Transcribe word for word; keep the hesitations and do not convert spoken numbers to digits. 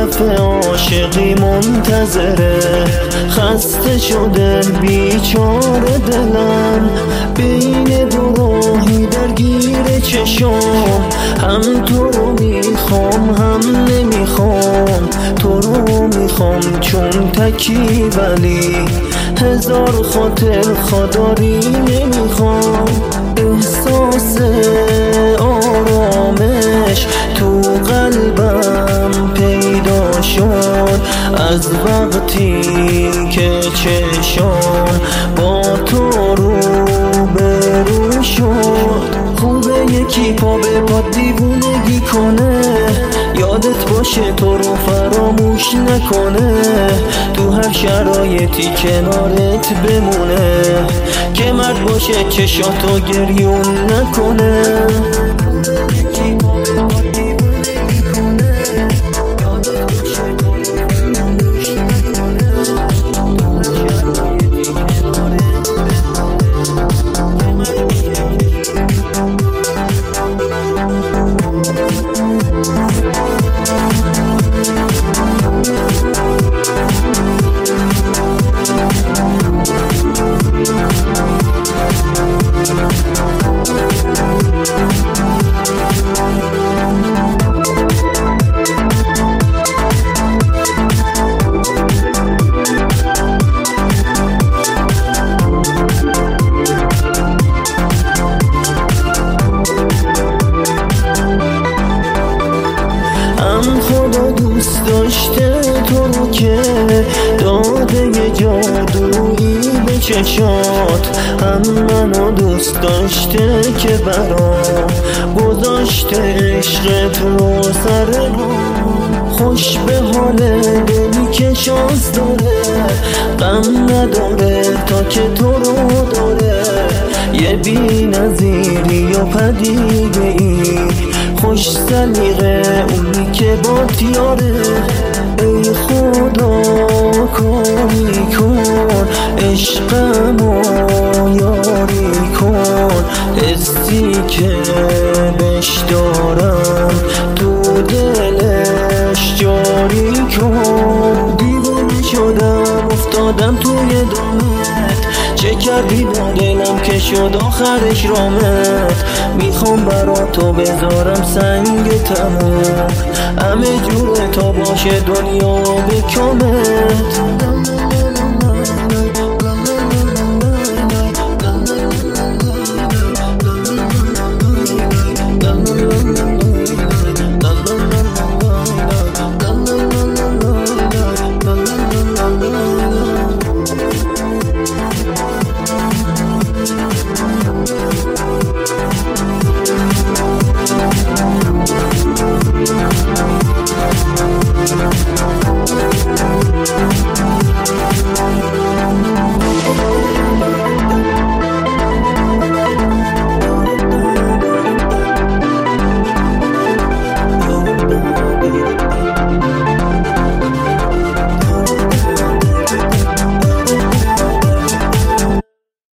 دفعه عاشقی منتظره. خسته شده بیچاره دلم، بین دو راهی درگیر چشام. هم تو رو میخوام هم نمیخوام، تو رو میخوام چون تکی، ولی هزار خاطر خداری نمیخوام. احساس آرامش تو قلبم پیدا شد از وقتی که چشام با تو رو به رو شد. خوبه یکی پا به پا دیوونگی کنه، یادت باشه تو رو فراموش نکنه، تو هر شرایطی کنارت بمونه، که مرد باشه چشاتو گریون نکنه. خدا دوست داشته تو رو که داده یه جادویی به چشات، هم منو دوست داشته که برام گذاشته عشقت رو سر ما. خوش به حال دلی که شانس داره، غم نداره تا که تو رو داره. یه بی نظیری و پدیده ای، خوش سلیقه اونی که با تیاره. ای خدا کاری کن، عشقمو یاری کن، حسی که بش دارم تو دلش جاری کن. دیوانه شدم افتادم توی دامت، چه کردی با دلم که شد آخرش رامت. میخوام برا تو بذارم سنگ تموم، همه جوره تا باشه دنیا به کامت.